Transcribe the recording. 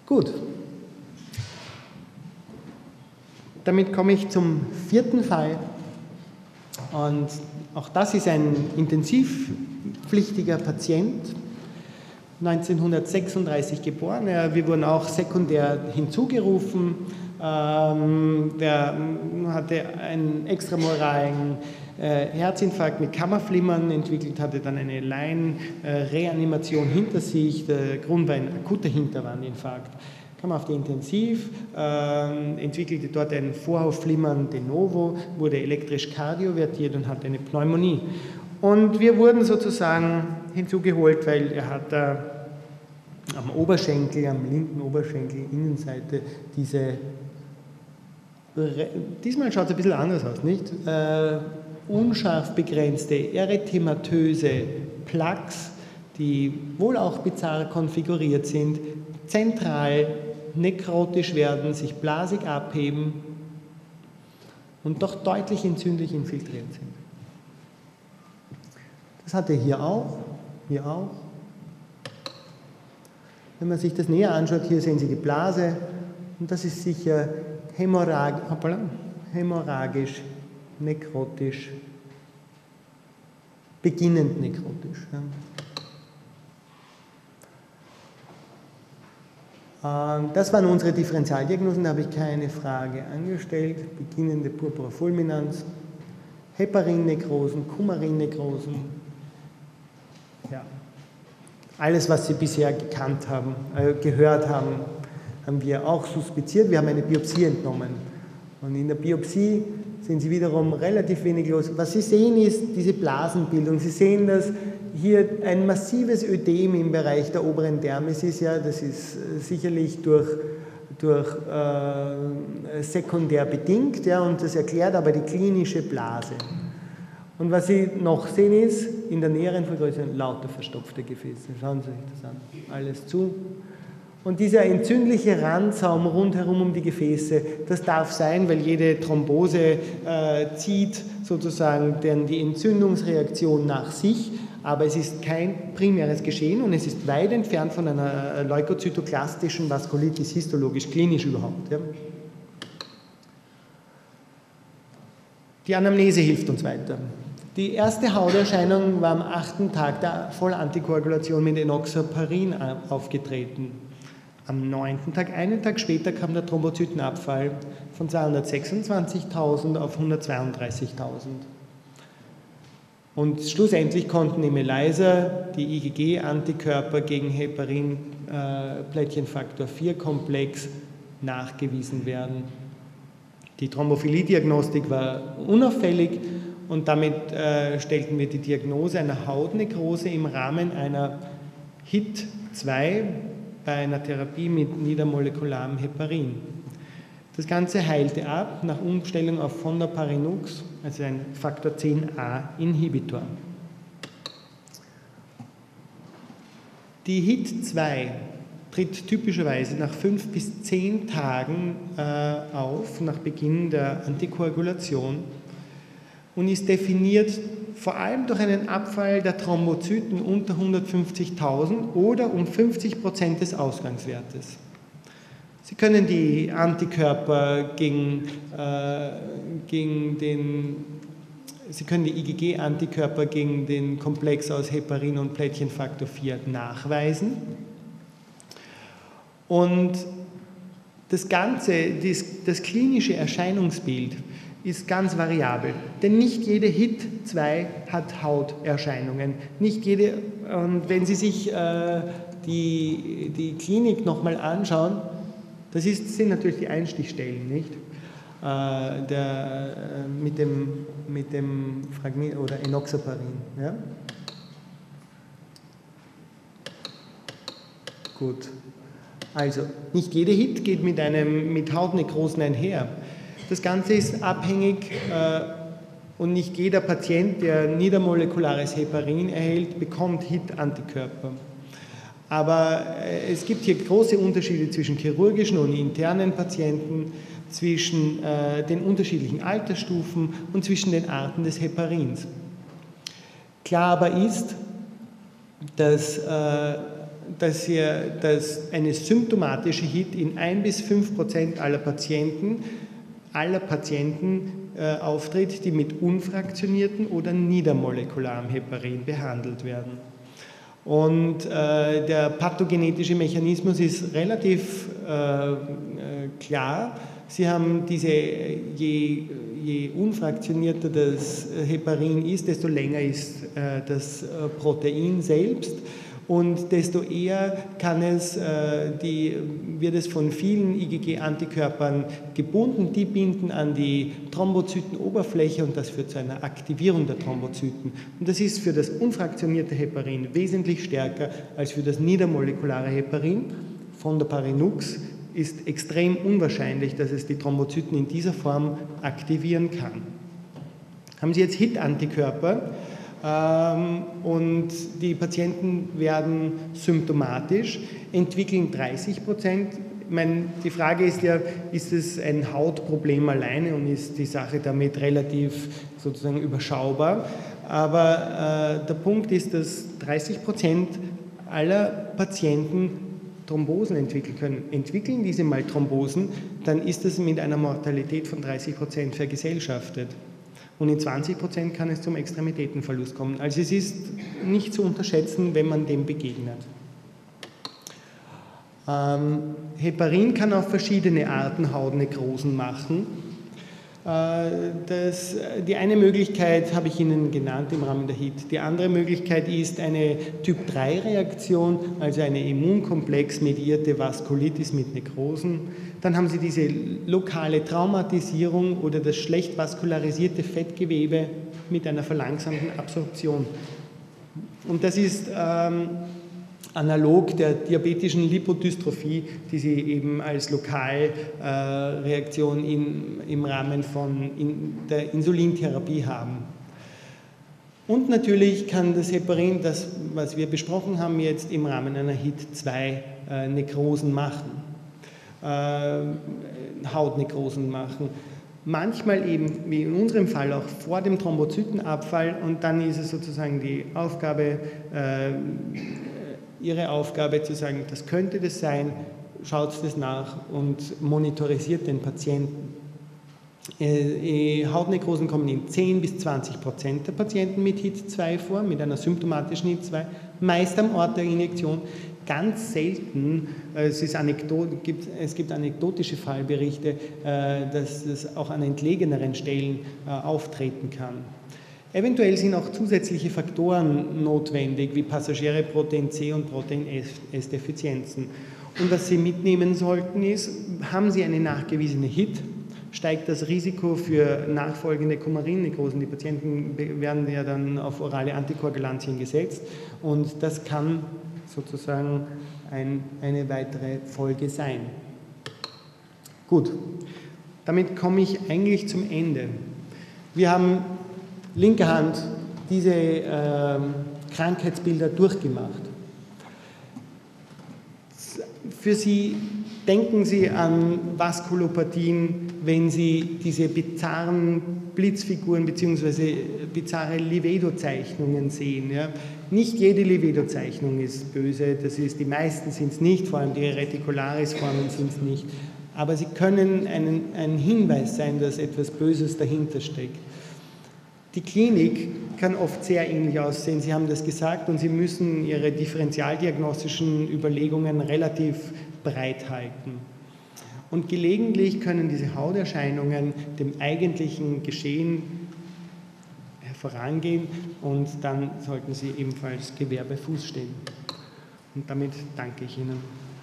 Gut. Damit komme ich zum vierten Fall. Und auch das ist ein intensivpflichtiger Patient, 1936 geboren. Wir wurden auch sekundär hinzugerufen. Der hatte einen extramoralen Herzinfarkt mit Kammerflimmern entwickelt, hatte dann eine Laienreanimation hinter sich. Der Grund war ein akuter Hinterwandinfarkt. Kam auf die Intensiv, entwickelte dort ein Vorhofflimmern de novo, wurde elektrisch kardiovertiert und hatte eine Pneumonie. Und wir wurden sozusagen hinzugeholt, weil er hat am Oberschenkel, am linken Oberschenkel, Innenseite, diesmal schaut es ein bisschen anders aus, nicht? Unscharf begrenzte erythematöse Plaques, die wohl auch bizarr konfiguriert sind, zentral nekrotisch werden, sich blasig abheben und doch deutlich entzündlich infiltriert sind. Das hat er hier auch, hier auch. Wenn man sich das näher anschaut, hier sehen Sie die Blase und das ist sicher hämorrhagisch, nekrotisch, beginnend nekrotisch. Ja. Das waren unsere Differentialdiagnosen, da habe ich keine Frage angestellt. Beginnende Purpura fulminans, Heparinnekrosen, Kumarinnekrosen. Ja. Alles, was Sie bisher gekannt haben, gehört haben, haben wir auch suspiziert. Wir haben eine Biopsie entnommen. Und in der Biopsie sehen Sie wiederum relativ wenig los. Was Sie sehen, ist diese Blasenbildung. Sie sehen, dass hier ein massives Ödem im Bereich der oberen Dermis ist. Ja, das ist sicherlich durch sekundär bedingt, ja, und das erklärt aber die klinische Blase. Und was Sie noch sehen ist, in der näheren Vergrößerung lauter verstopfte Gefäße. Schauen Sie sich das an. Alles zu. Und dieser entzündliche Randsaum rundherum um die Gefäße, das darf sein, weil jede Thrombose zieht sozusagen die Entzündungsreaktion nach sich, aber es ist kein primäres Geschehen und es ist weit entfernt von einer leukozytoklastischen Vaskulitis histologisch, klinisch überhaupt. Ja. Die Anamnese hilft uns weiter. Die erste Hauterscheinung war am 8. Tag der Vollantikoagulation mit Enoxaparin aufgetreten. Am 9. Tag, einen Tag später, kam der Thrombozytenabfall von 226.000 auf 132.000. Und schlussendlich konnten im ELISA die IgG-Antikörper gegen Heparin-Plättchenfaktor 4-Komplex nachgewiesen werden. Die Thrombophilie-Diagnostik war unauffällig und damit stellten wir die Diagnose einer Hautnekrose im Rahmen einer HIT-2 bei einer Therapie mit niedermolekularem Heparin. Das Ganze heilte ab nach Umstellung auf Fondaparinux, also ein Faktor 10a-Inhibitor. Die HIT-2 tritt typischerweise nach 5 bis 10 Tagen auf, nach Beginn der Antikoagulation und ist definiert vor allem durch einen Abfall der Thrombozyten unter 150.000 oder um 50% des Ausgangswertes. Sie können die Antikörper gegen die IgG-Antikörper gegen den Komplex aus Heparin und Plättchenfaktor 4 nachweisen. Und das Ganze, das klinische Erscheinungsbild ist ganz variabel, denn nicht jede HIT-2 hat Hauterscheinungen. Nicht jede, und wenn Sie sich die Klinik nochmal anschauen, das sind natürlich die Einstichstellen, nicht? Mit dem Fragment oder Enoxaparin. Ja? Gut. Also, nicht jede HIT geht mit Hautnekrosen einher. Das Ganze ist abhängig und nicht jeder Patient, der niedermolekulares Heparin erhält, bekommt HIT-Antikörper. Aber es gibt hier große Unterschiede zwischen chirurgischen und internen Patienten, zwischen den unterschiedlichen Altersstufen und zwischen den Arten des Heparins. Klar aber ist, dass dass eine symptomatische HIT in 1-5% aller Patienten auftritt, die mit unfraktionierten oder niedermolekularem Heparin behandelt werden. Und der pathogenetische Mechanismus ist relativ klar. Sie haben je unfraktionierter das Heparin ist, desto länger ist das Protein selbst. Und desto eher wird es von vielen IgG-Antikörpern gebunden. Die binden an die Thrombozytenoberfläche und das führt zu einer Aktivierung der Thrombozyten. Und das ist für das unfraktionierte Heparin wesentlich stärker als für das niedermolekulare Heparin. Von der Parinux ist extrem unwahrscheinlich, dass es die Thrombozyten in dieser Form aktivieren kann. Haben Sie jetzt HIT-Antikörper? Und die Patienten werden symptomatisch, entwickeln 30%. Die Frage ist ja, ist es ein Hautproblem alleine und ist die Sache damit relativ sozusagen überschaubar? Aber der Punkt ist, dass 30% aller Patienten Thrombosen entwickeln können. Entwickeln diese mal Thrombosen, dann ist das mit einer Mortalität von 30% vergesellschaftet. Und in 20% kann es zum Extremitätenverlust kommen. Also es ist nicht zu unterschätzen, wenn man dem begegnet. Heparin kann auf verschiedene Arten Hautnekrosen machen. Die eine Möglichkeit habe ich Ihnen genannt im Rahmen der HIT. Die andere Möglichkeit ist eine Typ-3-Reaktion, also eine immunkomplex-mediierte Vaskulitis mit Nekrosen. Dann haben Sie diese lokale Traumatisierung oder das schlecht vaskularisierte Fettgewebe mit einer verlangsamten Absorption. Und das ist analog der diabetischen Lipodystrophie, die Sie eben als Lokalreaktion im Rahmen von der Insulintherapie haben. Und natürlich kann das Heparin, das, was wir besprochen haben, jetzt im Rahmen einer HIT-2 Nekrosen machen, Hautnekrosen machen. Manchmal eben, wie in unserem Fall, auch vor dem Thrombozytenabfall, und dann ist es sozusagen die Aufgabe, Ihre Aufgabe zu sagen, das könnte das sein, schaut das nach und monitorisiert den Patienten. Hautnekrosen kommen in 10-20% der Patienten mit HIT-2 vor, mit einer symptomatischen HIT-2, meist am Ort der Injektion. Ganz selten, es gibt anekdotische Fallberichte, dass es auch an entlegeneren Stellen auftreten kann. Eventuell sind auch zusätzliche Faktoren notwendig, wie passagiere Protein C und Protein S-Defizienzen. Und was Sie mitnehmen sollten ist, haben Sie eine nachgewiesene HIT, steigt das Risiko für nachfolgende Kumarinnekrosen. Die Patienten werden ja dann auf orale Antikoagulantien gesetzt und das kann sozusagen eine weitere Folge sein. Gut, damit komme ich eigentlich zum Ende. Wir haben linker Hand diese Krankheitsbilder durchgemacht. Für Sie denken Sie an Vaskulopathien, wenn Sie diese bizarren Blitzfiguren bzw. bizarre Livedo-Zeichnungen sehen. Ja? Nicht jede Livedo-Zeichnung ist böse, die meisten sind es nicht, vor allem die Reticularis-Formen sind es nicht. Aber sie können ein Hinweis sein, dass etwas Böses dahinter steckt. Die Klinik kann oft sehr ähnlich aussehen, Sie haben das gesagt, und Sie müssen Ihre differentialdiagnostischen Überlegungen relativ breit halten. Und gelegentlich können diese Hauterscheinungen dem eigentlichen Geschehen vorangehen und dann sollten Sie ebenfalls Gewehr bei Fuß stehen. Und damit danke ich Ihnen.